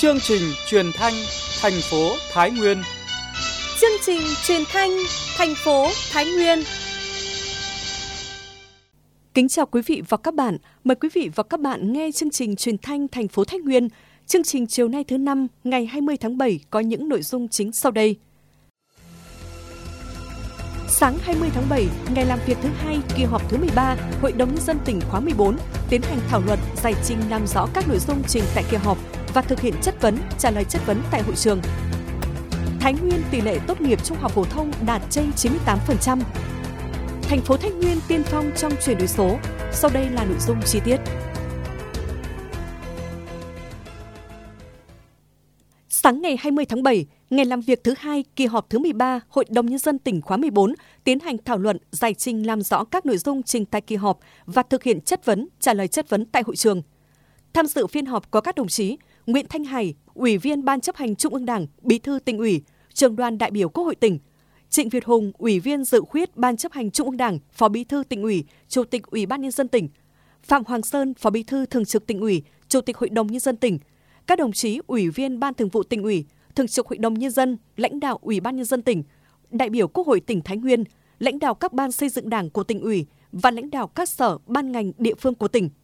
Chương trình truyền thanh thành phố Thái Nguyên. Chương trình truyền thanh thành phố Thái Nguyên. Kính chào quý vị và các bạn. Mời quý vị và các bạn nghe chương trình truyền thanh thành phố Thái Nguyên. Chương trình chiều nay thứ Năm, ngày 20 tháng 7 có những nội dung chính sau đây. Sáng 20 tháng 7, ngày làm việc thứ 2, kỳ họp thứ 13, Hội đồng Nhân dân tỉnh khóa 14 tiến hành thảo luận, giải trình làm rõ các nội dung trình tại kỳ họp và thực hiện chất vấn, trả lời chất vấn tại hội trường. Thái Nguyên tỷ lệ tốt nghiệp trung học phổ thông đạt trên 98%. Thành phố Thái Nguyên tiên phong trong chuyển đổi số. Sau đây là nội dung chi tiết. Sáng ngày 20 tháng 7, ngày làm việc thứ 2, kỳ họp thứ 13, Hội đồng Nhân dân tỉnh khóa 14 tiến hành thảo luận, giải trình làm rõ các nội dung trình tại kỳ họp và thực hiện chất vấn, trả lời chất vấn tại hội trường. Tham dự phiên họp có các đồng chí Nguyễn Thanh Hải, Ủy viên Ban chấp hành Trung ương Đảng, Bí thư Tỉnh ủy, Trưởng đoàn đại biểu Quốc hội tỉnh; Trịnh Việt Hùng, Ủy viên dự khuyết Ban chấp hành Trung ương Đảng, Phó Bí thư Tỉnh ủy, Chủ tịch Ủy ban Nhân dân tỉnh; Phạm Hoàng Sơn, Phó Bí thư Thường trực Tỉnh ủy, Chủ tịch Hội đồng Nhân dân tỉnh; các đồng chí Ủy viên Ban Thường vụ Tỉnh ủy, Thường trực Hội đồng Nhân dân, lãnh đạo Ủy ban Nhân dân tỉnh, đại biểu Quốc hội tỉnh Thái Nguyên, lãnh đạo các ban xây dựng Đảng của tỉnh ủy và lãnh đạo các sở, ban ngành địa phương của tỉnh.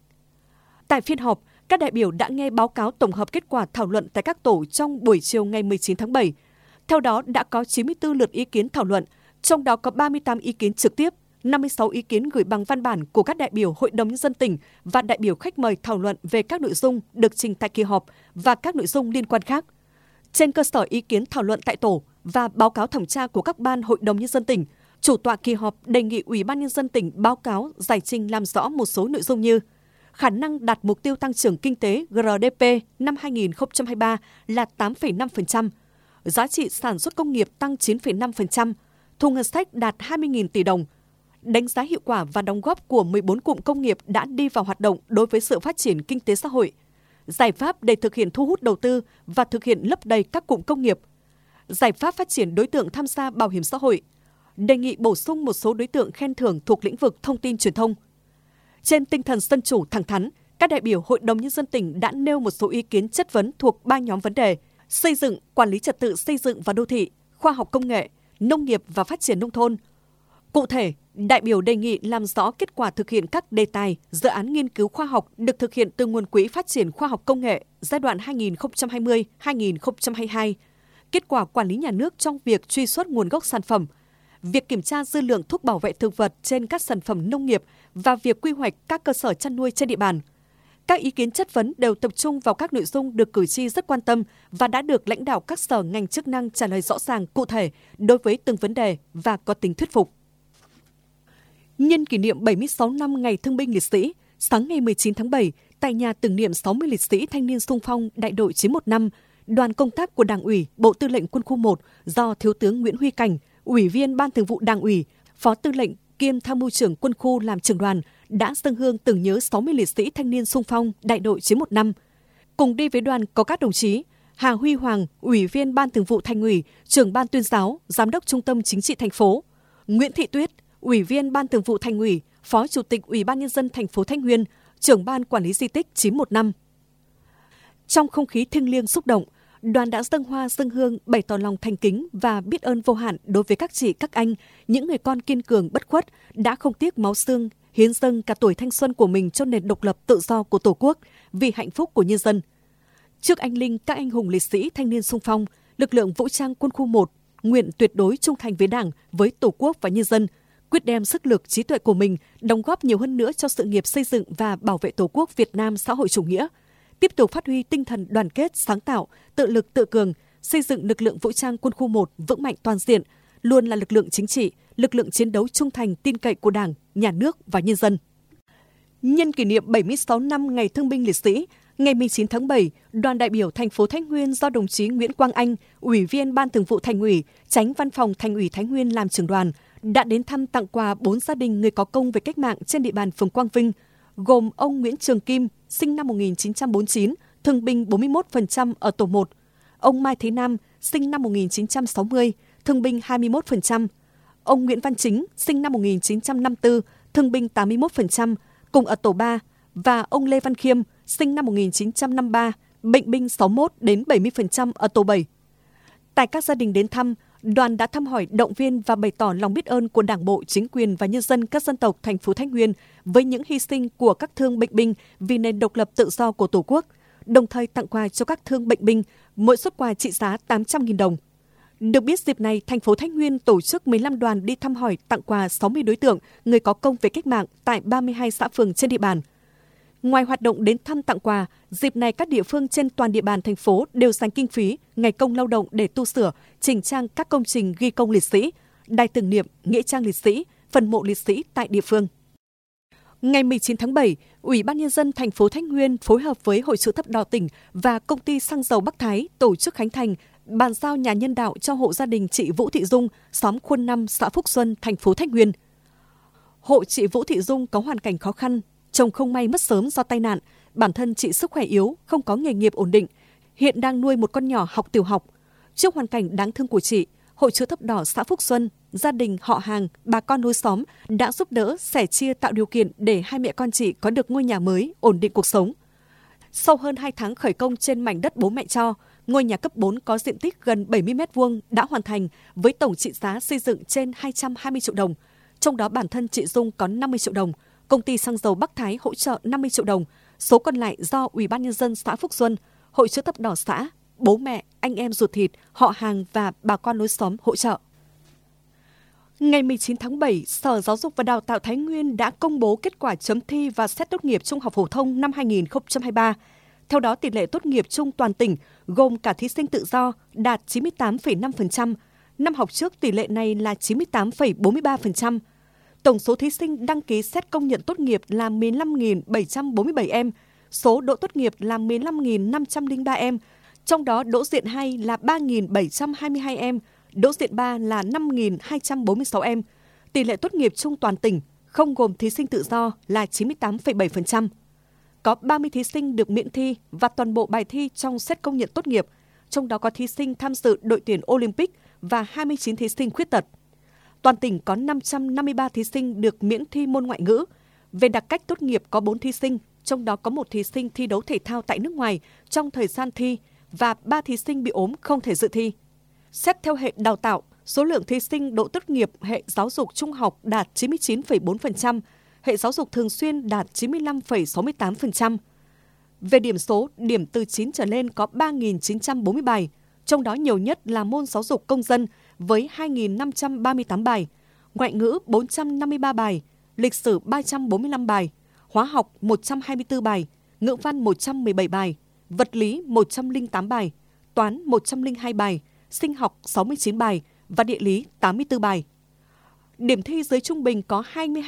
Tại phiên họp, các đại biểu đã nghe báo cáo tổng hợp kết quả thảo luận tại các tổ trong buổi chiều ngày 19 tháng 7. Theo đó, đã có 94 lượt ý kiến thảo luận, trong đó có 38 ý kiến trực tiếp, 56 ý kiến gửi bằng văn bản của các đại biểu Hội đồng Nhân dân tỉnh và đại biểu khách mời thảo luận về các nội dung được trình tại kỳ họp và các nội dung liên quan khác. Trên cơ sở ý kiến thảo luận tại tổ và báo cáo thẩm tra của các ban Hội đồng Nhân dân tỉnh, chủ tọa kỳ họp đề nghị Ủy ban Nhân dân tỉnh báo cáo giải trình làm rõ một số nội dung như: khả năng đạt mục tiêu tăng trưởng kinh tế GDP năm 2023 là 8,5%, giá trị sản xuất công nghiệp tăng 9,5%, thu ngân sách đạt 20.000 tỷ đồng, đánh giá hiệu quả và đóng góp của 14 cụm công nghiệp đã đi vào hoạt động đối với sự phát triển kinh tế xã hội, giải pháp để thực hiện thu hút đầu tư và thực hiện lấp đầy các cụm công nghiệp, giải pháp phát triển đối tượng tham gia bảo hiểm xã hội, đề nghị bổ sung một số đối tượng khen thưởng thuộc lĩnh vực thông tin truyền thông. Trên tinh thần dân chủ thẳng thắn, các đại biểu Hội đồng Nhân dân tỉnh đã nêu một số ý kiến chất vấn thuộc 3 nhóm vấn đề: xây dựng, quản lý trật tự xây dựng và đô thị, khoa học công nghệ, nông nghiệp và phát triển nông thôn. Cụ thể, đại biểu đề nghị làm rõ kết quả thực hiện các đề tài, dự án nghiên cứu khoa học được thực hiện từ nguồn quỹ phát triển khoa học công nghệ giai đoạn 2020-2022, kết quả quản lý nhà nước trong việc truy xuất nguồn gốc sản phẩm, việc kiểm tra dư lượng thuốc bảo vệ thực vật trên các sản phẩm nông nghiệp và việc quy hoạch các cơ sở chăn nuôi trên địa bàn. Các ý kiến chất vấn đều tập trung vào các nội dung được cử tri rất quan tâm và đã được lãnh đạo các sở ngành chức năng trả lời rõ ràng, cụ thể đối với từng vấn đề và có tính thuyết phục. Nhân kỷ niệm 76 năm Ngày Thương binh Liệt sĩ, sáng ngày 19 tháng 7, tại nhà tưởng niệm 60 liệt sĩ thanh niên xung phong đại đội 915, đoàn công tác của Đảng ủy, Bộ Tư lệnh Quân khu 1 do Thiếu tướng Nguyễn Huy Cảnh, Ủy viên Ban Thường vụ Đảng ủy, Phó Tư lệnh kiêm Tham mưu trưởng Quân khu làm trưởng đoàn, đã dâng hương tưởng nhớ 60 liệt sĩ thanh niên xung phong đại đội 915. Cùng đi với đoàn có các đồng chí Hà Huy Hoàng, Ủy viên Ban Thường vụ Thành ủy, Trưởng ban Tuyên giáo, Giám đốc Trung tâm Chính trị thành phố; Nguyễn Thị Tuyết, Ủy viên Ban Thường vụ Thành ủy, Phó Chủ tịch Ủy ban Nhân dân thành phố Thái Nguyên, Trưởng ban Quản lý di tích 915. Trong không khí thiêng liêng xúc động, đoàn đã dâng hoa dâng hương bày tỏ lòng thành kính và biết ơn vô hạn đối với các chị, các anh, những người con kiên cường bất khuất đã không tiếc máu xương, hiến dâng cả tuổi thanh xuân của mình cho nền độc lập tự do của Tổ quốc vì hạnh phúc của nhân dân. Trước anh linh các anh hùng liệt sĩ thanh niên xung phong, lực lượng vũ trang Quân khu 1 nguyện tuyệt đối trung thành với Đảng, với Tổ quốc và nhân dân, quyết đem sức lực, trí tuệ của mình đóng góp nhiều hơn nữa cho sự nghiệp xây dựng và bảo vệ Tổ quốc Việt Nam xã hội chủ nghĩa, tiếp tục phát huy tinh thần đoàn kết, sáng tạo, tự lực tự cường, xây dựng lực lượng vũ trang Quân khu 1 vững mạnh toàn diện, luôn là lực lượng chính trị, lực lượng chiến đấu trung thành tin cậy của Đảng, Nhà nước và nhân dân. Nhân kỷ niệm 76 năm Ngày Thương binh Liệt sĩ, ngày 19 tháng 7, đoàn đại biểu thành phố Thái Nguyên do đồng chí Nguyễn Quang Anh, Ủy viên Ban Thường vụ Thành ủy, Chánh Văn phòng Thành ủy Thái Nguyên làm trưởng đoàn, đã đến thăm tặng quà 4 gia đình người có công với cách mạng trên địa bàn phường Quang Vinh, gồm ông Nguyễn Trường Kim, sinh năm 1949, thương binh 41% ở tổ 1, ông Mai Thế Nam, sinh năm 1960, thương binh 21%, ông Nguyễn Văn Chính, sinh năm 1954, thương binh 81%, cùng ở tổ 3, và ông Lê Văn Khiêm, sinh năm 1953, bệnh binh 61 đến 70% ở tổ 7. Tại các gia đình đến thăm, đoàn đã thăm hỏi, động viên và bày tỏ lòng biết ơn của Đảng bộ, chính quyền và nhân dân các dân tộc thành phố Thái Nguyên với những hy sinh của các thương bệnh binh vì nền độc lập tự do của Tổ quốc, đồng thời tặng quà cho các thương bệnh binh, mỗi suất quà trị giá 800.000 đồng. Được biết, dịp này, thành phố Thái Nguyên tổ chức 15 đoàn đi thăm hỏi, tặng quà 60 đối tượng, người có công với cách mạng tại 32 xã phường trên địa bàn. Ngoài hoạt động đến thăm tặng quà, dịp này các địa phương trên toàn địa bàn thành phố đều dành kinh phí, ngày công lao động để tu sửa, chỉnh trang các công trình ghi công liệt sĩ, đài tưởng niệm, nghĩa trang liệt sĩ, phần mộ liệt sĩ tại địa phương. Ngày 19 tháng 7, Ủy ban Nhân dân thành phố Thái Nguyên phối hợp với Hội chữ thập đỏ tỉnh và Công ty xăng dầu Bắc Thái tổ chức khánh thành, bàn giao nhà nhân đạo cho hộ gia đình chị Vũ Thị Dung, xóm Khuôn 5, xã Phúc Xuân, thành phố Thái Nguyên. Hộ chị Vũ Thị Dung có hoàn cảnh khó khăn, chồng không may mất sớm do tai nạn, bản thân chị sức khỏe yếu, không có nghề nghiệp ổn định, hiện đang nuôi một con nhỏ học tiểu học. Trước hoàn cảnh đáng thương của chị, Hội chữ thập đỏ xã Phúc Xuân, gia đình, họ hàng, bà con nối xóm đã giúp đỡ, sẻ chia tạo điều kiện để hai mẹ con chị có được ngôi nhà mới, ổn định cuộc sống. Sau hơn 2 tháng khởi công trên mảnh đất bố mẹ cho, ngôi nhà cấp 4 có diện tích gần 70 m2 đã hoàn thành với tổng trị giá xây dựng trên 220 triệu đồng. Trong đó bản thân chị Dung có 50 triệu đồng, công ty xăng dầu Bắc Thái hỗ trợ 50 triệu đồng, số còn lại do Ủy ban Nhân dân xã Phúc Xuân, Hội chữ thập đỏ xã, bố mẹ, anh em ruột thịt, họ hàng và bà con lối xóm hỗ trợ. Ngày 19 tháng 7, Sở Giáo dục và Đào tạo Thái Nguyên đã công bố kết quả chấm thi và xét tốt nghiệp trung học phổ thông năm 2023. Theo đó, tỷ lệ tốt nghiệp chung toàn tỉnh gồm cả thí sinh tự do đạt 98,5%. Năm học trước tỷ lệ này là 98,43%. Tổng số thí sinh đăng ký xét công nhận tốt nghiệp là 15.747 em, số đỗ tốt nghiệp là 15.503 em, trong đó đỗ diện 2 là 3.722 em, đỗ diện 3 là 5.246 em. Tỷ lệ tốt nghiệp chung toàn tỉnh, không gồm thí sinh tự do là 98,7%. Có 30 thí sinh được miễn thi và toàn bộ bài thi trong xét công nhận tốt nghiệp, trong đó có thí sinh tham dự đội tuyển Olympic và 29 thí sinh khuyết tật. Toàn tỉnh có 553 thí sinh được miễn thi môn ngoại ngữ. Về đặc cách tốt nghiệp có 4 thí sinh, trong đó có 1 thí sinh thi đấu thể thao tại nước ngoài trong thời gian thi và 3 thí sinh bị ốm không thể dự thi. Xét theo hệ đào tạo, số lượng thí sinh đỗ tốt nghiệp hệ giáo dục trung học đạt 99,4%, hệ giáo dục thường xuyên đạt 95,68%. Về điểm số, điểm từ 9 trở lên có 3.940 bài, trong đó nhiều nhất là môn giáo dục công dân với 2.538 bài, ngoại ngữ 453 bài, lịch sử 345 bài, hóa học 124 bài, ngữ văn 117 bài, vật lý 108 bài, toán 102 bài, sinh học 69 bài và địa lý 84 bài. Điểm thi dưới trung bình có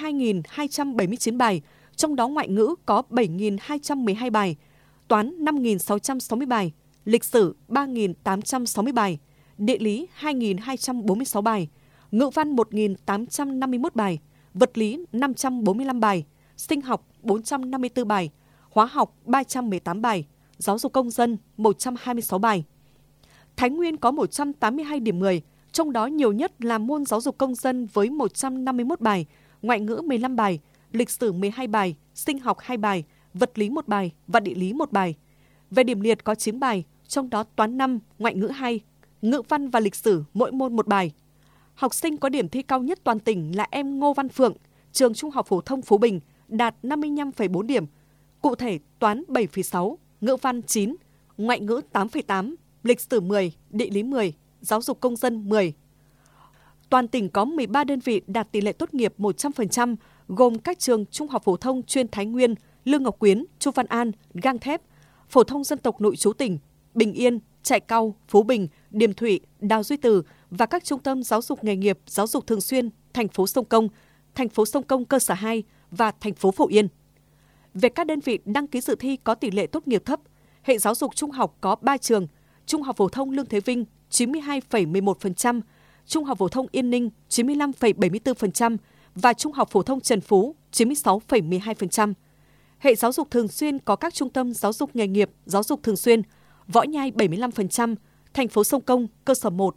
22.279 bài, trong đó ngoại ngữ có 7.212 bài, toán 5.660 bài, lịch sử 3.860 bài, địa lý 2.246 bài, ngữ văn 1.851 bài, vật lý 545 bài, sinh học 454 bài, hóa học 318 bài, giáo dục công dân 126 bài. Thái Nguyên có 182 điểm 10, trong đó nhiều nhất là môn giáo dục công dân với 151 bài, ngoại ngữ 15 bài, lịch sử 12 bài, sinh học 2 bài, vật lý 1 bài và địa lý 1 bài. Về điểm liệt có 9 bài, trong đó toán 5, ngoại ngữ 2, ngữ văn và lịch sử mỗi môn 1 bài. Học sinh có điểm thi cao nhất toàn tỉnh là em Ngô Văn Phượng, trường Trung học phổ thông Phú Bình, đạt 55,4 điểm. Cụ thể, toán 7,6, ngữ văn 9, ngoại ngữ 8,8, lịch sử 10, địa lý 10, giáo dục công dân 10. Toàn tỉnh có 13 đơn vị đạt tỷ lệ tốt nghiệp 100%, gồm các trường Trung học phổ thông chuyên Thái Nguyên, Lương Ngọc Quyến, Chu Văn An, Gang Thép, phổ thông dân tộc nội trú tỉnh, Bình Yên, Trại Cau, Phú Bình, Điềm Thụy, Đào Duy Từ và các trung tâm giáo dục nghề nghiệp, giáo dục thường xuyên, thành phố Sông Công cơ sở 2 và thành phố Phổ Yên. Về các đơn vị đăng ký dự thi có tỷ lệ tốt nghiệp thấp, hệ giáo dục trung học có 3 trường, Trung học phổ thông Lương Thế Vinh 92,11%, Trung học phổ thông Yên Ninh 95,74% và Trung học phổ thông Trần Phú 96,12%. Hệ giáo dục thường xuyên có các trung tâm giáo dục nghề nghiệp, giáo dục thường xuyên, Võ Nhai 75%, thành phố Sông Công cơ sở 1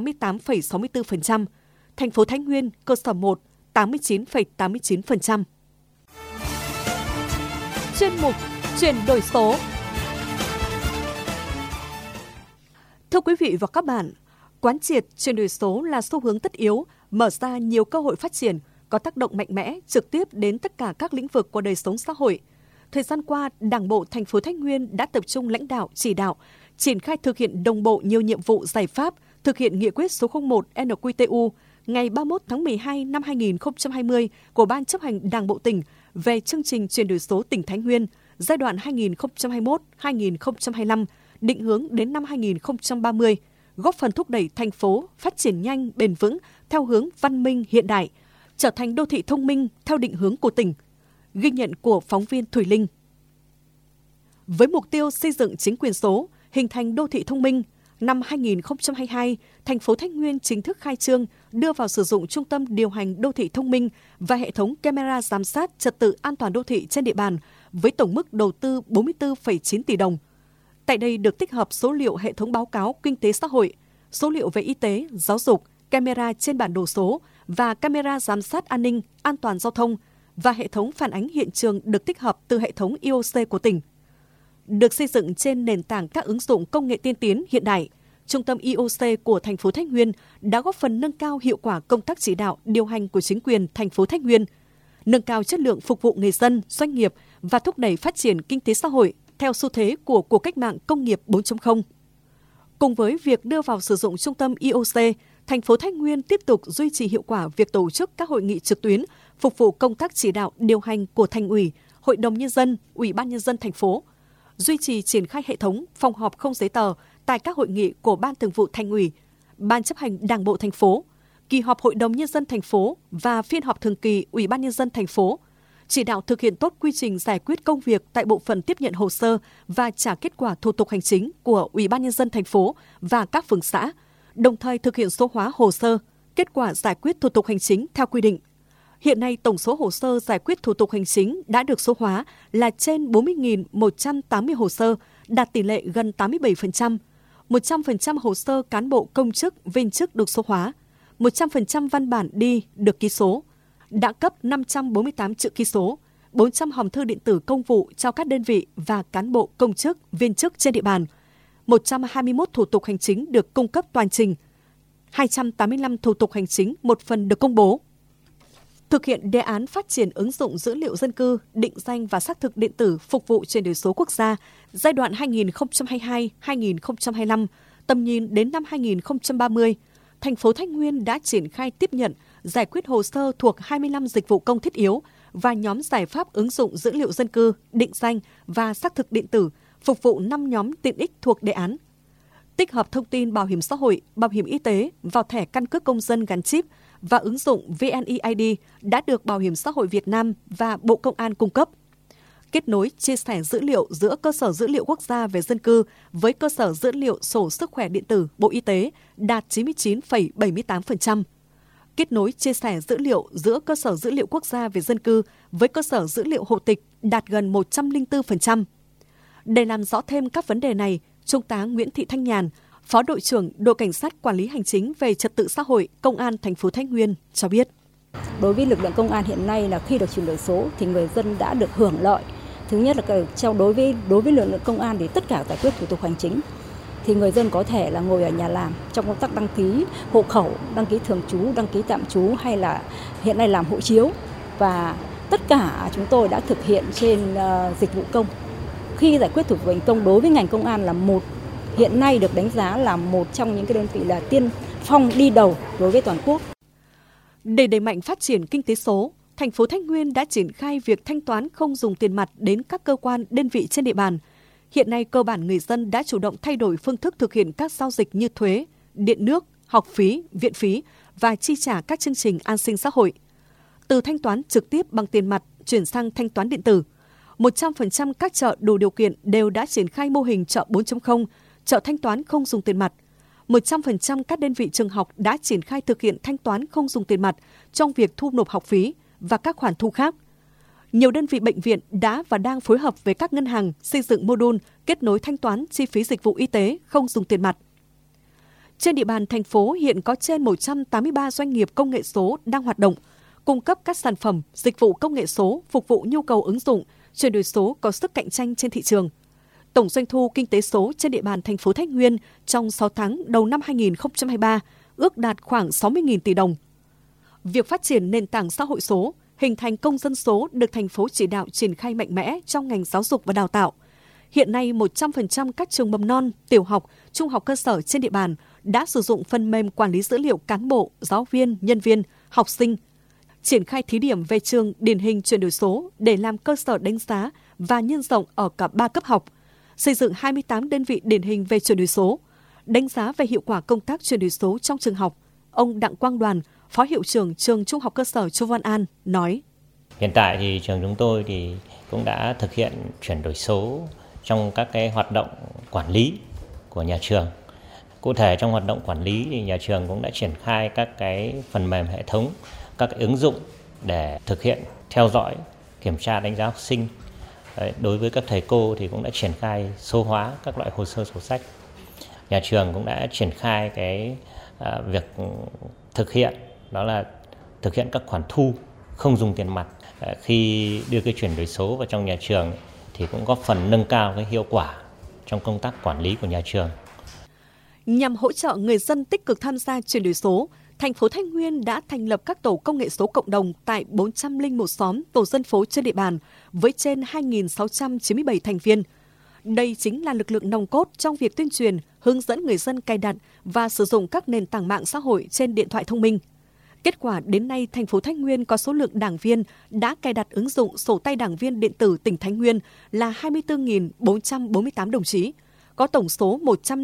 88,64%, thành phố Thái Nguyên cơ sở 1 89,89%. Chuyên mục chuyển đổi số. Thưa quý vị và các bạn, quán triệt chuyển đổi số là xu hướng tất yếu, mở ra nhiều cơ hội phát triển, có tác động mạnh mẽ trực tiếp đến tất cả các lĩnh vực của đời sống xã hội. Thời gian qua, Đảng bộ thành phố Thái Nguyên đã tập trung lãnh đạo, chỉ đạo, triển khai thực hiện đồng bộ nhiều nhiệm vụ giải pháp, thực hiện nghị quyết số 01 NQTU ngày 31 tháng 12 năm 2020 của Ban chấp hành Đảng bộ tỉnh về chương trình chuyển đổi số tỉnh Thái Nguyên giai đoạn 2021-2025, định hướng đến năm 2030, góp phần thúc đẩy thành phố phát triển nhanh, bền vững theo hướng văn minh hiện đại, trở thành đô thị thông minh theo định hướng của tỉnh. Ghi nhận của phóng viên Thùy Linh. Với mục tiêu xây dựng chính quyền số, hình thành đô thị thông minh, năm 2022, thành phố Thái Nguyên chính thức khai trương đưa vào sử dụng trung tâm điều hành đô thị thông minh và hệ thống camera giám sát trật tự an toàn đô thị trên địa bàn với tổng mức đầu tư 44,9 tỷ đồng. Tại đây được tích hợp số liệu hệ thống báo cáo kinh tế xã hội, số liệu về y tế, giáo dục, camera trên bản đồ số và camera giám sát an ninh, an toàn giao thông và hệ thống phản ánh hiện trường được tích hợp từ hệ thống IOC của tỉnh. Được xây dựng trên nền tảng các ứng dụng công nghệ tiên tiến hiện đại, Trung tâm IOC của thành phố Thái Nguyên đã góp phần nâng cao hiệu quả công tác chỉ đạo, điều hành của chính quyền thành phố Thái Nguyên, nâng cao chất lượng phục vụ người dân, doanh nghiệp và thúc đẩy phát triển kinh tế xã hội theo xu thế của cuộc cách mạng công nghiệp 4.0. Cùng với việc đưa vào sử dụng trung tâm IOC, thành phố Thái Nguyên tiếp tục duy trì hiệu quả việc tổ chức các hội nghị trực tuyến, phục vụ công tác chỉ đạo điều hành của Thành ủy, Hội đồng Nhân dân, Ủy ban Nhân dân thành phố, duy trì triển khai hệ thống phòng họp không giấy tờ tại các hội nghị của Ban Thường vụ Thành ủy, Ban chấp hành Đảng bộ thành phố, kỳ họp Hội đồng Nhân dân thành phố và phiên họp thường kỳ Ủy ban Nhân dân thành phố, chỉ đạo thực hiện tốt quy trình giải quyết công việc tại bộ phận tiếp nhận hồ sơ và trả kết quả thủ tục hành chính của Ủy ban Nhân dân thành phố và các phường xã, đồng thời thực hiện số hóa hồ sơ, kết quả giải quyết thủ tục hành chính theo quy định. Hiện nay, tổng số hồ sơ giải quyết thủ tục hành chính đã được số hóa là trên 40.180 hồ sơ, đạt tỷ lệ gần 87%. 100% hồ sơ cán bộ công chức, viên chức được số hóa. 100% văn bản đi được ký số. Đã cấp 548 chữ ký số, 400 hòm thư điện tử công vụ cho các đơn vị và cán bộ công chức, viên chức trên địa bàn. 121 thủ tục hành chính được cung cấp toàn trình. 285 thủ tục hành chính một phần được công bố. Thực hiện đề án phát triển ứng dụng dữ liệu dân cư, định danh và xác thực điện tử phục vụ chuyển đổi số quốc gia giai đoạn 2022-2025, tầm nhìn đến năm 2030, thành phố Thái Nguyên đã triển khai tiếp nhận, giải quyết hồ sơ thuộc 25 dịch vụ công thiết yếu và nhóm giải pháp ứng dụng dữ liệu dân cư, định danh và xác thực điện tử phục vụ 5 nhóm tiện ích thuộc đề án. Tích hợp thông tin bảo hiểm xã hội, bảo hiểm y tế vào thẻ căn cước công dân gắn chip và ứng dụng VNeID đã được Bảo hiểm xã hội Việt Nam và Bộ Công an cung cấp. Kết nối chia sẻ dữ liệu giữa cơ sở dữ liệu quốc gia về dân cư với cơ sở dữ liệu sổ sức khỏe điện tử Bộ Y tế đạt 99,78%. Kết nối chia sẻ dữ liệu giữa cơ sở dữ liệu quốc gia về dân cư với cơ sở dữ liệu hộ tịch đạt gần 104%. Để làm rõ thêm các vấn đề này, Trung tá Nguyễn Thị Thanh Nhàn, Phó đội trưởng đội cảnh sát quản lý hành chính về trật tự xã hội Công an thành phố Thái Nguyên cho biết. Đối với lực lượng công an hiện nay là khi được chuyển đổi số thì người dân đã được hưởng lợi. Thứ nhất là đối với lực lượng công an thì tất cả giải quyết thủ tục hành chính thì người dân có thể là ngồi ở nhà làm trong công tác đăng ký hộ khẩu, đăng ký thường trú, đăng ký tạm trú hay là hiện nay làm hộ chiếu, và tất cả chúng tôi đã thực hiện trên dịch vụ công. Khi giải quyết thủ tục hành công đối với ngành công an là hiện nay được đánh giá là một trong những cái đơn vị là tiên phong đi đầu đối với toàn quốc. Để đẩy mạnh phát triển kinh tế số, thành phố Thái Nguyên đã triển khai việc thanh toán không dùng tiền mặt đến các cơ quan, đơn vị trên địa bàn. Hiện nay, cơ bản người dân đã chủ động thay đổi phương thức thực hiện các giao dịch như thuế, điện nước, học phí, viện phí và chi trả các chương trình an sinh xã hội. Từ thanh toán trực tiếp bằng tiền mặt chuyển sang thanh toán điện tử. 100% các chợ đủ điều kiện đều đã triển khai mô hình chợ 4.0, chợ thanh toán không dùng tiền mặt. 100% các đơn vị trường học đã triển khai thực hiện thanh toán không dùng tiền mặt trong việc thu nộp học phí và các khoản thu khác. Nhiều đơn vị bệnh viện đã và đang phối hợp với các ngân hàng xây dựng mô đun kết nối thanh toán chi phí dịch vụ y tế không dùng tiền mặt. Trên địa bàn thành phố hiện có trên 183 doanh nghiệp công nghệ số đang hoạt động, cung cấp các sản phẩm, dịch vụ công nghệ số phục vụ nhu cầu ứng dụng, chuyển đổi số có sức cạnh tranh trên thị trường. tổng doanh thu kinh tế số trên địa bàn thành phố Thái Nguyên trong 6 tháng đầu năm 2023 ước đạt khoảng 60.000 tỷ đồng. Việc phát triển nền tảng xã hội số, hình thành công dân số được thành phố chỉ đạo triển khai mạnh mẽ trong ngành giáo dục và đào tạo. Hiện nay, 100% các trường mầm non, tiểu học, trung học cơ sở trên địa bàn đã sử dụng phần mềm quản lý dữ liệu cán bộ, giáo viên, nhân viên, học sinh. Triển khai thí điểm về trường điển hình chuyển đổi số để làm cơ sở đánh giá và nhân rộng ở cả 3 cấp học. Xây dựng 28 đơn vị điển hình về chuyển đổi số. Đánh giá về hiệu quả công tác chuyển đổi số trong trường học. Ông Đặng Quang Đoàn, Phó Hiệu trưởng Trường Trung học cơ sở Chu Văn An nói: Hiện tại thì trường chúng tôi thì cũng đã thực hiện chuyển đổi số trong các cái hoạt động quản lý của nhà trường. Cụ thể trong hoạt động quản lý thì nhà trường cũng đã triển khai các cái phần mềm hệ thống, các cái ứng dụng để thực hiện theo dõi, kiểm tra đánh giá học sinh. Đối với các thầy cô thì cũng đã triển khai số hóa các loại hồ sơ sổ sách. Nhà trường cũng đã triển khai cái việc thực hiện, đó là thực hiện các khoản thu không dùng tiền mặt. Khi đưa cái chuyển đổi số vào trong nhà trường thì cũng góp phần nâng cao cái hiệu quả trong công tác quản lý của nhà trường. Nhằm hỗ trợ người dân tích cực tham gia chuyển đổi số, thành phố Thái Nguyên đã thành lập các tổ công nghệ số cộng đồng tại 401 xóm, tổ dân phố trên địa bàn với trên 2.697 thành viên. Đây chính là lực lượng nòng cốt trong việc tuyên truyền, hướng dẫn người dân cài đặt và sử dụng các nền tảng mạng xã hội trên điện thoại thông minh. Kết quả đến nay, thành phố Thái Nguyên có số lượng đảng viên đã cài đặt ứng dụng sổ tay đảng viên điện tử tỉnh Thái Nguyên là 24.448 đồng chí. Có tổng số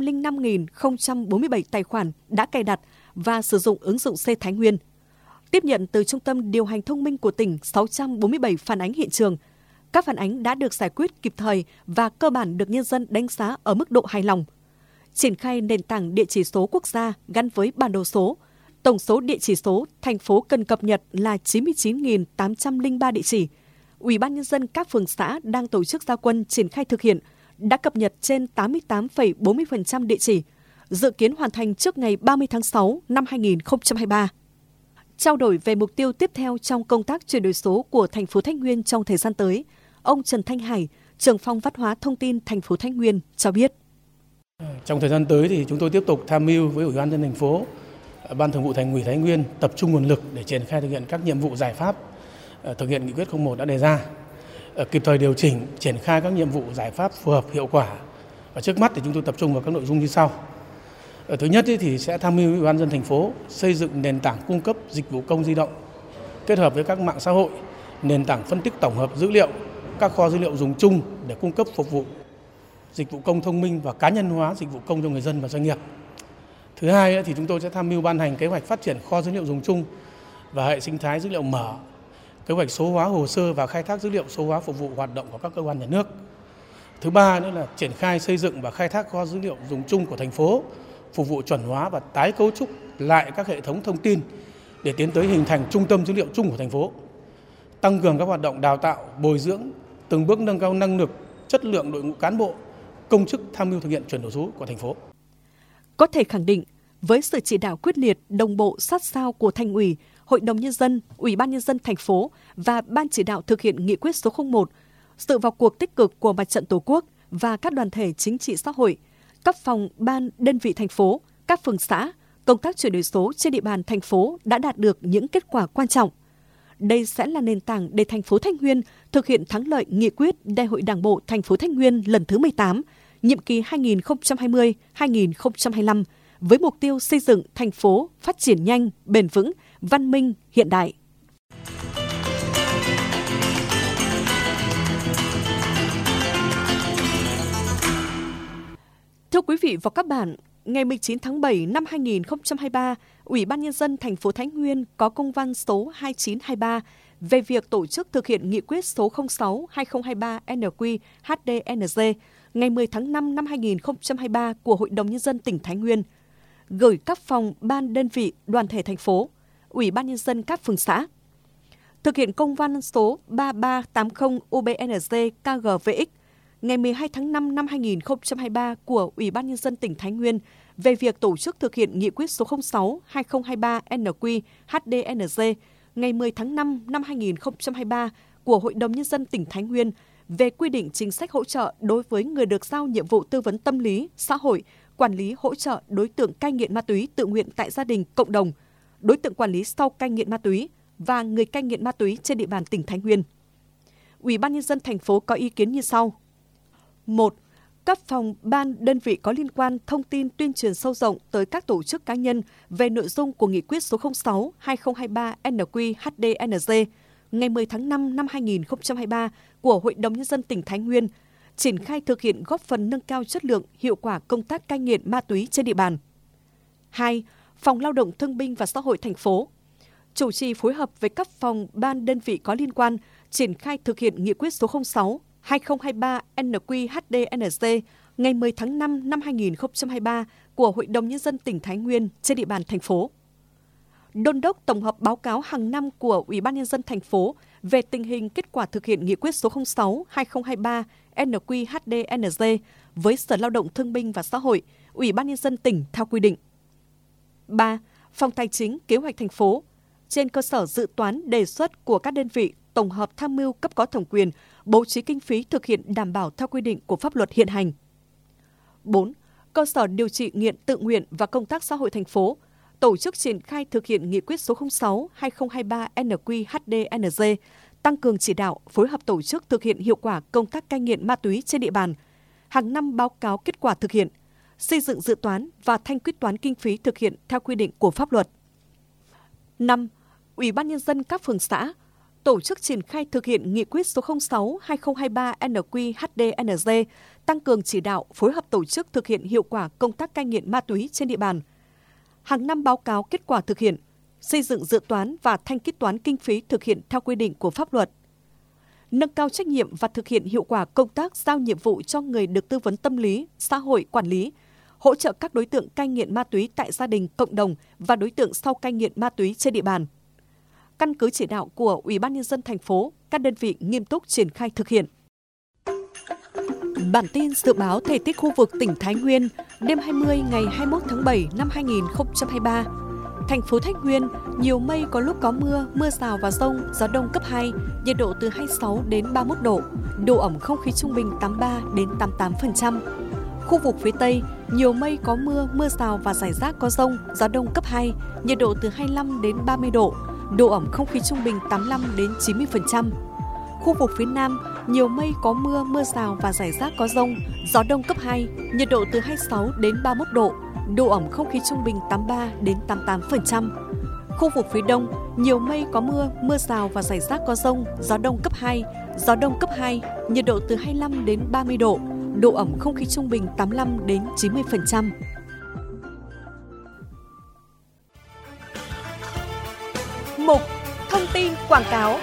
105.047 tài khoản đã cài đặt và sử dụng ứng dụng C Thái Nguyên. Tiếp nhận từ Trung tâm Điều hành Thông minh của tỉnh 647 phản ánh hiện trường. Các phản ánh đã được giải quyết kịp thời và cơ bản được nhân dân đánh giá ở mức độ hài lòng. Triển khai nền tảng địa chỉ số quốc gia gắn với bản đồ số. Tổng số địa chỉ số thành phố cần cập nhật là 99.803 địa chỉ. Ủy ban nhân dân các phường xã đang tổ chức ra quân triển khai thực hiện, đã cập nhật trên 88,40% địa chỉ, dự kiến hoàn thành trước ngày 30 tháng 6 năm 2023. Trao đổi về mục tiêu tiếp theo trong công tác chuyển đổi số của thành phố Thái Nguyên trong thời gian tới, ông Trần Thanh Hải, trưởng phòng văn hóa thông tin thành phố Thái Nguyên cho biết. Trong thời gian tới thì chúng tôi tiếp tục tham mưu với Ủy ban nhân dân thành phố, Ban Thường vụ Thành ủy Thái Nguyên tập trung nguồn lực để triển khai thực hiện các nhiệm vụ giải pháp thực hiện nghị quyết 01 đã đề ra, kịp thời điều chỉnh, triển khai các nhiệm vụ giải pháp phù hợp hiệu quả. Và trước mắt thì chúng tôi tập trung vào các nội dung như sau. Thứ nhất thì sẽ tham mưu Ủy ban nhân dân thành phố xây dựng nền tảng cung cấp dịch vụ công di động kết hợp với các mạng xã hội, nền tảng phân tích tổng hợp dữ liệu, các kho dữ liệu dùng chung để cung cấp phục vụ dịch vụ công thông minh và cá nhân hóa dịch vụ công cho người dân và doanh nghiệp. Thứ hai thì chúng tôi sẽ tham mưu ban hành kế hoạch phát triển kho dữ liệu dùng chung và hệ sinh thái dữ liệu mở, kế hoạch số hóa hồ sơ và khai thác dữ liệu số hóa phục vụ hoạt động của các cơ quan nhà nước. Thứ ba nữa là triển khai xây dựng và khai thác kho dữ liệu dùng chung của thành phố, phục vụ chuẩn hóa và tái cấu trúc lại các hệ thống thông tin để tiến tới hình thành trung tâm dữ liệu chung của thành phố. Tăng cường các hoạt động đào tạo, bồi dưỡng, từng bước nâng cao năng lực, chất lượng đội ngũ cán bộ, công chức tham mưu thực hiện chuyển đổi số của thành phố. Có thể khẳng định, với sự chỉ đạo quyết liệt, đồng bộ, sát sao của Thành ủy, Hội đồng Nhân dân, Ủy ban Nhân dân thành phố và Ban chỉ đạo thực hiện nghị quyết số 01, sự vào cuộc tích cực của Mặt trận Tổ quốc và các đoàn thể chính trị xã hội, các phòng, ban, đơn vị thành phố, các phường xã, công tác chuyển đổi số trên địa bàn thành phố đã đạt được những kết quả quan trọng. Đây sẽ là nền tảng để thành phố Thái Nguyên thực hiện thắng lợi nghị quyết Đại hội Đảng bộ thành phố Thái Nguyên lần thứ 18, nhiệm kỳ 2020-2025 với mục tiêu xây dựng thành phố phát triển nhanh, bền vững, văn minh, hiện đại. Thưa quý vị và các bạn, ngày 19 tháng 7 năm 2023, Ủy ban Nhân dân thành phố Thái Nguyên có công văn số 2923 về việc tổ chức thực hiện nghị quyết số 06/2023/NQ-HDNG ngày 10 tháng 5 năm 2023 của Hội đồng Nhân dân tỉnh Thái Nguyên, gửi các phòng, ban, đơn vị, đoàn thể thành phố, Ủy ban Nhân dân các phường xã. Thực hiện công văn số 3380/UBNZ-KGVX ngày 12 tháng 5 năm 2023 của Ủy ban Nhân dân tỉnh Thái Nguyên về việc tổ chức thực hiện nghị quyết số 06/2023/NQ-HDNG ngày 10 tháng 5 năm 2023 của Hội đồng Nhân dân tỉnh Thái Nguyên về quy định chính sách hỗ trợ đối với người được giao nhiệm vụ tư vấn tâm lý, xã hội, quản lý hỗ trợ đối tượng cai nghiện ma túy tự nguyện tại gia đình, cộng đồng, đối tượng quản lý sau cai nghiện ma túy và người cai nghiện ma túy trên địa bàn tỉnh Thái Nguyên. Ủy ban nhân dân thành phố có ý kiến như sau. 1. Cấp phòng ban đơn vị có liên quan thông tin tuyên truyền sâu rộng tới các tổ chức cá nhân về nội dung của Nghị quyết số 06/2023 NQ-HDNG ngày 10 tháng 5 năm 2023 của Hội đồng Nhân dân tỉnh Thái Nguyên, triển khai thực hiện góp phần nâng cao chất lượng, hiệu quả công tác cai nghiện ma túy trên địa bàn. 2. Phòng Lao động Thương binh và Xã hội thành phố chủ trì phối hợp với các phòng ban đơn vị có liên quan triển khai thực hiện Nghị quyết số 06/2023 NQ-HDNG ngày 10 tháng 5 năm 2023 của Hội đồng Nhân dân tỉnh Thái Nguyên trên địa bàn thành phố. Đôn đốc tổng hợp báo cáo hàng năm của Ủy ban Nhân dân thành phố về tình hình kết quả thực hiện Nghị quyết số 06/2023 NQ-HDNG với Sở Lao động Thương binh và Xã hội, Ủy ban Nhân dân tỉnh theo quy định. 3. Phòng Tài chính Kế hoạch thành phố trên cơ sở dự toán đề xuất của các đơn vị tổng hợp tham mưu cấp có thẩm quyền bố trí kinh phí thực hiện đảm bảo theo quy định của pháp luật hiện hành. 4. Cơ sở điều trị nghiện tự nguyện và công tác xã hội thành phố tổ chức triển khai thực hiện Nghị quyết số 06/2023 NQ-HDNG, tăng cường chỉ đạo, phối hợp tổ chức thực hiện hiệu quả công tác cai nghiện ma túy trên địa bàn, hàng năm báo cáo kết quả thực hiện, xây dựng dự toán và thanh quyết toán kinh phí thực hiện theo quy định của pháp luật. 5. Ủy ban Nhân dân các phường xã tổ chức triển khai thực hiện Nghị quyết số 06/2023 NQ-HDNG, tăng cường chỉ đạo, phối hợp tổ chức thực hiện hiệu quả công tác cai nghiện ma túy trên địa bàn. Hàng năm báo cáo kết quả thực hiện, xây dựng dự toán và thanh quyết toán kinh phí thực hiện theo quy định của pháp luật. Nâng cao trách nhiệm và thực hiện hiệu quả công tác giao nhiệm vụ cho người được tư vấn tâm lý, xã hội, quản lý, hỗ trợ các đối tượng cai nghiện ma túy tại gia đình, cộng đồng và đối tượng sau cai nghiện ma túy trên địa bàn. Căn cứ chỉ đạo của Ủy ban Nhân dân thành phố, các đơn vị nghiêm túc triển khai thực hiện. Bản tin dự báo thời tiết khu vực tỉnh Thái Nguyên đêm 20 ngày 21 tháng 7 năm 2023. Thành phố Thái Nguyên, nhiều mây, có lúc có mưa, mưa rào và dông, gió đông cấp 2, nhiệt độ từ 26 đến 31 độ, độ ẩm không khí trung bình 83 đến 88%. Khu vực phía Tây, nhiều mây, có mưa, mưa rào và rải rác có dông, gió đông cấp 2, nhiệt độ từ 25 đến 30 độ, độ ẩm không khí trung bình 85 đến 90%. Khu vực phía Nam, nhiều mây, có mưa, mưa rào và rải rác có dông, gió đông cấp 2, nhiệt độ từ 26 đến 31 độ, độ ẩm không khí trung bình 83 đến 88%. Khu vực phía Đông, nhiều mây, có mưa, mưa rào và rải rác có dông, gió đông cấp 2, gió đông cấp 2, nhiệt độ từ 25 đến 30 độ, độ ẩm không khí trung bình 85 đến 90%. Mục thông tin quảng cáo.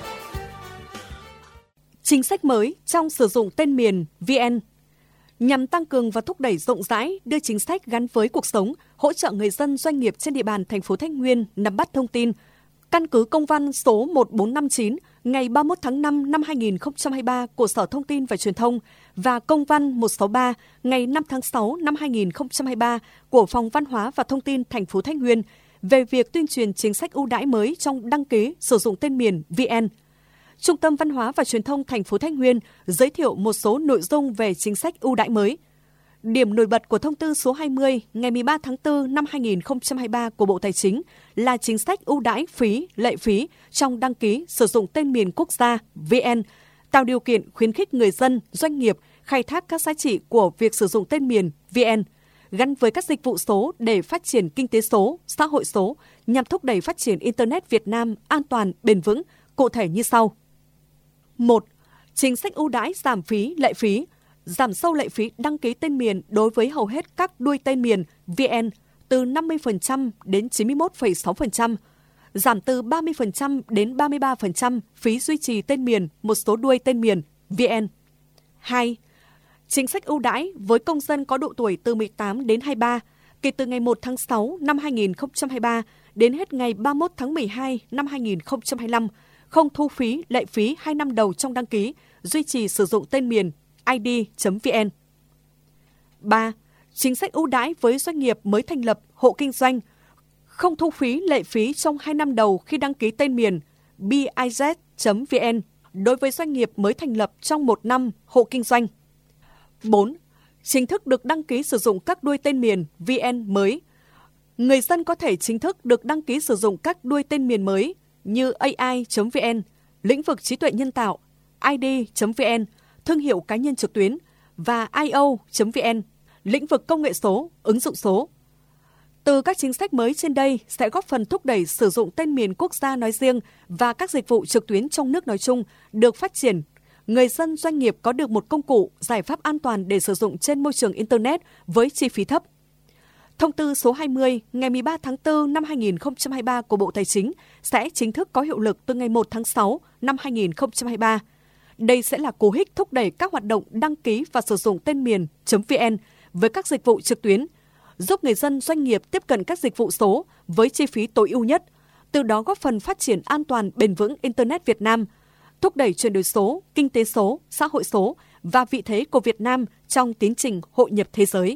Chính sách mới trong sử dụng tên miền VN nhằm tăng cường và thúc đẩy rộng rãi, đưa chính sách gắn với cuộc sống, hỗ trợ người dân, doanh nghiệp trên địa bàn thành phố Thái Nguyên nắm bắt thông tin. Căn cứ công văn số 1459 ngày 31 tháng 5 năm 2023 của Sở Thông tin và Truyền thông và công văn 163 ngày 5 tháng 6 năm 2023 của Phòng Văn hóa và Thông tin thành phố Thái Nguyên về việc tuyên truyền chính sách ưu đãi mới trong đăng ký sử dụng tên miền VN. Trung tâm Văn hóa và Truyền thông thành phố Thái Nguyên giới thiệu một số nội dung về chính sách ưu đãi mới. Điểm nổi bật của thông tư số 20 ngày 13 tháng 4 năm 2023 của Bộ Tài chính là chính sách ưu đãi phí, lệ phí trong đăng ký sử dụng tên miền quốc gia VN, tạo điều kiện khuyến khích người dân, doanh nghiệp khai thác các giá trị của việc sử dụng tên miền VN, gắn với các dịch vụ số để phát triển kinh tế số, xã hội số, nhằm thúc đẩy phát triển Internet Việt Nam an toàn, bền vững, cụ thể như sau. 1. Chính sách ưu đãi giảm phí, lệ phí, giảm sâu lệ phí đăng ký tên miền đối với hầu hết các đuôi tên miền VN từ 50% đến 91,6%, giảm từ 30% đến 33% phí duy trì tên miền một số đuôi tên miền VN. 2. Chính sách ưu đãi với công dân có độ tuổi từ 18 đến 23, kể từ ngày 1 tháng 6 năm 2023 đến hết ngày 31 tháng 12 năm 2025, không thu phí, lệ phí 2 năm đầu trong đăng ký, duy trì sử dụng tên miền id.vn. 3. Chính sách ưu đãi với doanh nghiệp mới thành lập, hộ kinh doanh, không thu phí, lệ phí trong 2 năm đầu khi đăng ký tên miền biz.vn đối với doanh nghiệp mới thành lập trong 1 năm hộ kinh doanh. 4. Chính thức được đăng ký sử dụng các đuôi tên miền VN mới. Người dân có thể chính thức được đăng ký sử dụng các đuôi tên miền mới như AI.vn, lĩnh vực trí tuệ nhân tạo, ID.vn, thương hiệu cá nhân trực tuyến và IO.vn, lĩnh vực công nghệ số, ứng dụng số. Từ các chính sách mới trên đây sẽ góp phần thúc đẩy sử dụng tên miền quốc gia nói riêng và các dịch vụ trực tuyến trong nước nói chung được phát triển. Người dân doanh nghiệp có được một công cụ, giải pháp an toàn để sử dụng trên môi trường Internet với chi phí thấp. Thông tư số 20 ngày 13 tháng 4 năm 2023 của Bộ Tài chính sẽ chính thức có hiệu lực từ ngày 1 tháng 6 năm 2023. Đây sẽ là cú hích thúc đẩy các hoạt động đăng ký và sử dụng tên miền.vn với các dịch vụ trực tuyến, giúp người dân doanh nghiệp tiếp cận các dịch vụ số với chi phí tối ưu nhất, từ đó góp phần phát triển an toàn bền vững Internet Việt Nam, thúc đẩy chuyển đổi số, kinh tế số, xã hội số và vị thế của Việt Nam trong tiến trình hội nhập thế giới.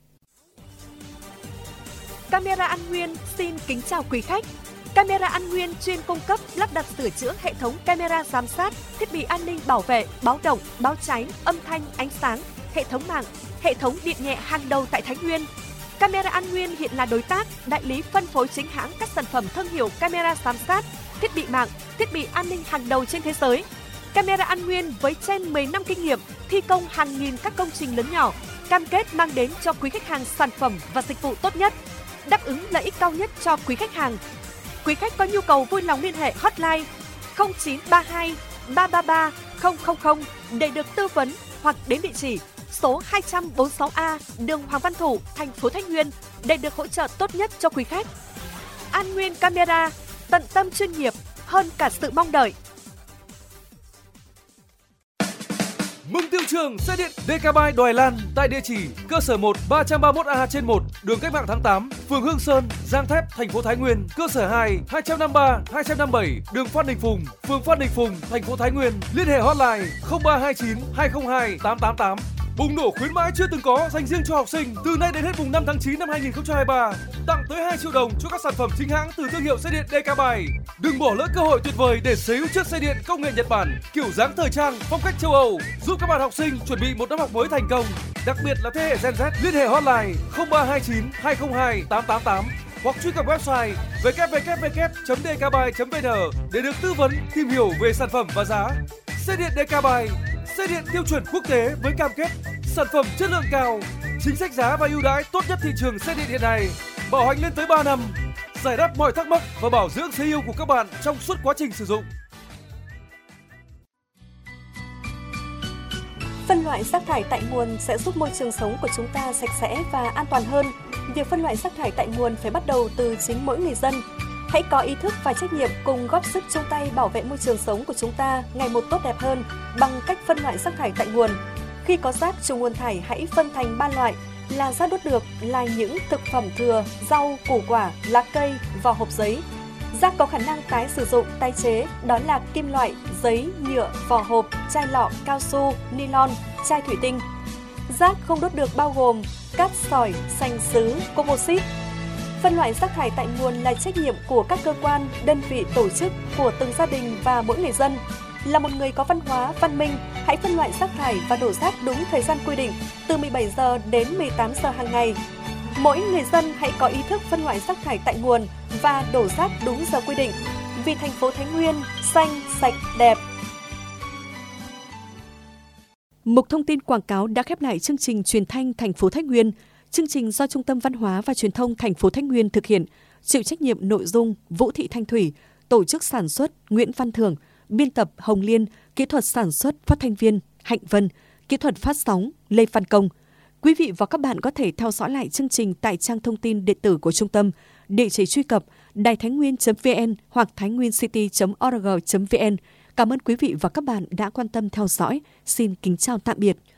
Camera An Nguyên xin kính chào quý khách. Camera An Nguyên chuyên cung cấp lắp đặt sửa chữa hệ thống camera giám sát, thiết bị an ninh bảo vệ, báo động, báo cháy, âm thanh, ánh sáng, hệ thống mạng, hệ thống điện nhẹ hàng đầu tại Thái Nguyên. Camera An Nguyên hiện là đối tác, đại lý phân phối chính hãng các sản phẩm thương hiệu camera giám sát, thiết bị mạng, thiết bị an ninh hàng đầu trên thế giới. Camera An Nguyên với trên 10 năm kinh nghiệm thi công hàng nghìn các công trình lớn nhỏ, cam kết mang đến cho quý khách hàng sản phẩm và dịch vụ tốt nhất, đáp ứng lợi ích cao nhất cho quý khách hàng. Quý khách có nhu cầu vui lòng liên hệ hotline 0932 333 000 để được tư vấn hoặc đến địa chỉ số 246A đường Hoàng Văn Thụ, thành phố Thái Nguyên để được hỗ trợ tốt nhất cho quý khách. An Nguyên Camera, tận tâm chuyên nghiệp hơn cả sự mong đợi. Mừng tiêu trường xe điện Decabyte Đoài Lan tại địa chỉ cơ sở 1 331A/1, đường Cách mạng tháng 8, phường Hương Sơn, Giang Thép, thành phố Thái Nguyên, cơ sở 2 253 257, đường Phan Đình Phùng, phường Phan Đình Phùng, thành phố Thái Nguyên. Liên hệ hotline 0329 202 888. Bùng nổ khuyến mãi chưa từng có dành riêng cho học sinh từ nay đến hết mùng 5 tháng 9 năm 2023. Tặng tới 2 triệu đồng cho các sản phẩm chính hãng từ thương hiệu xe điện Decabyte. Đừng bỏ lỡ cơ hội tuyệt vời để sở hữu chiếc xe điện công nghệ Nhật Bản, kiểu dáng thời trang, phong cách châu Âu, giúp các bạn học sinh chuẩn bị một năm học mới thành công. Đặc biệt là thế hệ Gen Z. Liên hệ hotline 0329 202 888 hoặc truy cập website www.decabyte.vn để được tư vấn, tìm hiểu về sản phẩm và giá. Xe điện Decabyte, xe điện tiêu chuẩn quốc tế với cam kết sản phẩm chất lượng cao, chính sách giá và ưu đãi tốt nhất thị trường xe điện hiện nay, bảo hành lên tới 3 năm, giải đáp mọi thắc mắc và bảo dưỡng xe yêu của các bạn trong suốt quá trình sử dụng. Phân loại rác thải tại nguồn sẽ giúp môi trường sống của chúng ta sạch sẽ và an toàn hơn. Việc phân loại rác thải tại nguồn phải bắt đầu từ chính mỗi người dân. Hãy có ý thức và trách nhiệm cùng góp sức chung tay bảo vệ môi trường sống của chúng ta ngày một tốt đẹp hơn bằng cách phân loại rác thải tại nguồn. Khi có rác trùng nguồn thải hãy phân thành 3 loại là rác đốt được là những thực phẩm thừa, rau, củ quả, lá cây, vỏ hộp giấy. Rác có khả năng tái sử dụng, tái chế đó là kim loại, giấy, nhựa, vỏ hộp, chai lọ, cao su, nylon, chai thủy tinh. Rác không đốt được bao gồm cát sỏi, sành sứ, composite. Phân loại rác thải tại nguồn là trách nhiệm của các cơ quan, đơn vị, tổ chức, của từng gia đình và mỗi người dân. Là một người có văn hóa, văn minh, hãy phân loại rác thải và đổ rác đúng thời gian quy định, từ 17 giờ đến 18 giờ hàng ngày. Mỗi người dân hãy có ý thức phân loại rác thải tại nguồn và đổ rác đúng giờ quy định. Vì thành phố Thái Nguyên xanh, sạch, đẹp. Mục thông tin quảng cáo đã khép lại chương trình truyền thanh thành phố Thái Nguyên. Chương trình do Trung tâm Văn hóa và Truyền thông thành phố Thái Nguyên thực hiện, chịu trách nhiệm nội dung Vũ Thị Thanh Thủy, tổ chức sản xuất Nguyễn Văn Thường, biên tập Hồng Liên, kỹ thuật sản xuất phát thanh viên Hạnh Vân, kỹ thuật phát sóng Lê Văn Công. Quý vị và các bạn có thể theo dõi lại chương trình tại trang thông tin điện tử của trung tâm, địa chỉ truy cập đàitháinhnguyên.vn hoặc thainhguyencity.org.vn. Cảm ơn quý vị và các bạn đã quan tâm theo dõi. Xin kính chào tạm biệt.